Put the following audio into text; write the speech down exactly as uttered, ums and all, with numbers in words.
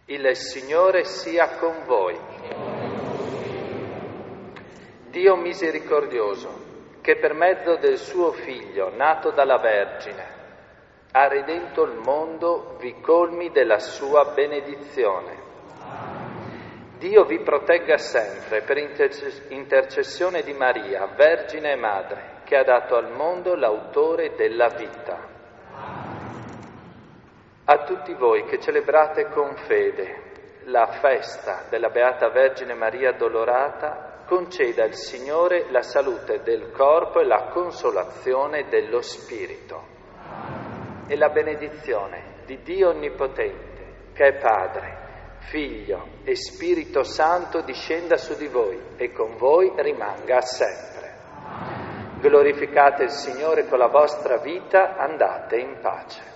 Il Signore sia con voi. Dio misericordioso, che per mezzo del suo Figlio, nato dalla Vergine, ha redento il mondo, vi colmi della sua benedizione. Dio vi protegga sempre per intercessione di Maria, Vergine e Madre, che ha dato al mondo l'autore della vita. A tutti voi che celebrate con fede la festa della Beata Vergine Maria Addolorata, conceda il Signore la salute del corpo e la consolazione dello spirito. E la benedizione di Dio Onnipotente, che è Padre, Figlio e Spirito Santo, discenda su di voi e con voi rimanga sempre. Glorificate il Signore con la vostra vita, andate in pace.